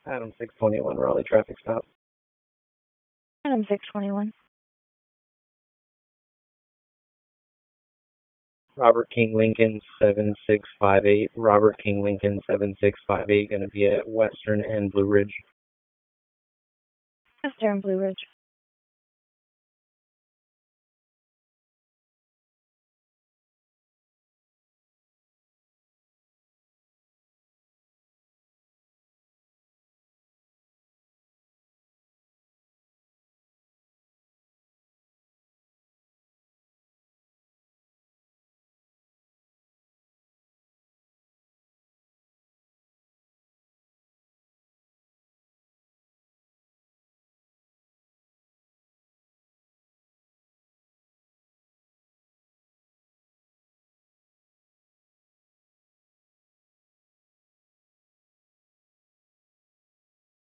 Adam 621, Raleigh traffic stop. Adam 621. Robert King Lincoln 7658. Robert King Lincoln 7658. Going to be at Western and Blue Ridge. Western Blue Ridge.